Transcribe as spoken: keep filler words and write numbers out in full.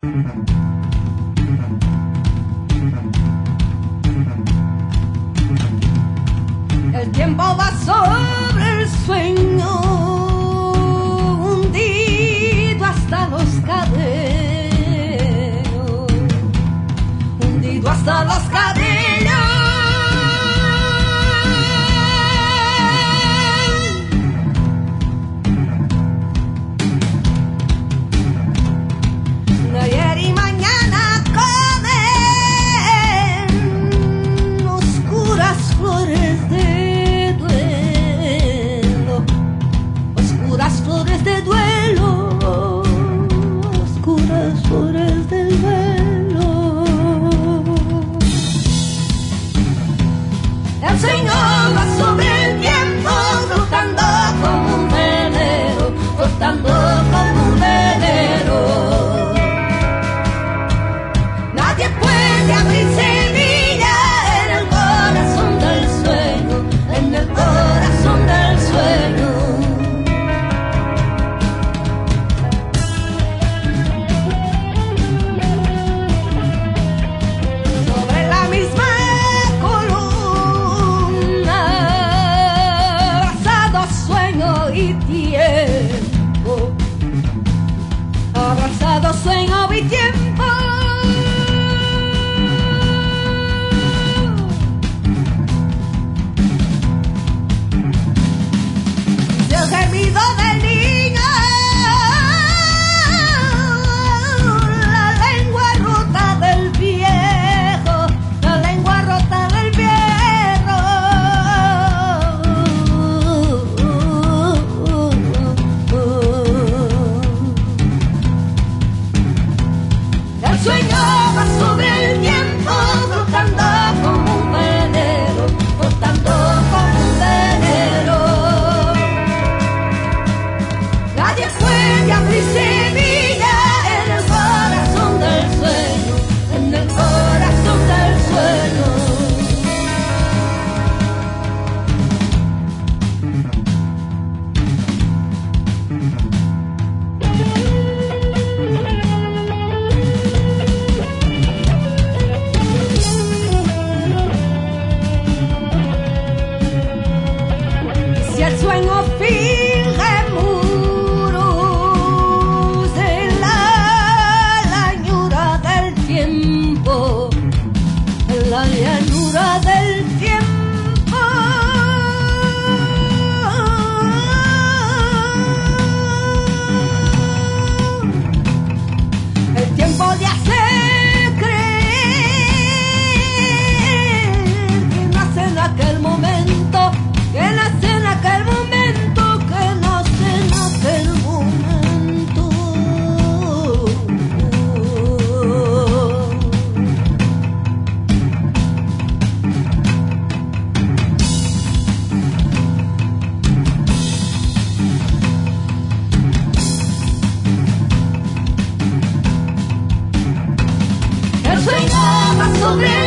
El tiempo va sobre el sueño, hundido hasta los cabellos, hundido hasta los cabellos. De ayer y mañana comen oscuras flores de duelo, oscuras flores de duelo, oscuras flores del duelo. El Señor va sobre el tiempo, flotando como un velero, flotando como un velero. Nadie puede abrir semilla en el corazón del sueño, en el corazón del sueño. Sobre la misma columna, abrazado sueño y tiempo, abrazado sueño y tiempo. El gemido del niño, la lengua rota del viejo, la lengua rota del viejo. El sueño va sobre el tiempo, flotando como un velero, flotando como un velero. Nadie puede abrir semilla en el corazón del sueño, en el corazón del sueño. Si el sueño finge muros en la llanura del tiempo, en la llanura del tiempo. El tiempo le hace creer que nace en aquel momento, que nace en aquel momento, que nace en aquel momento. El sueño va sobre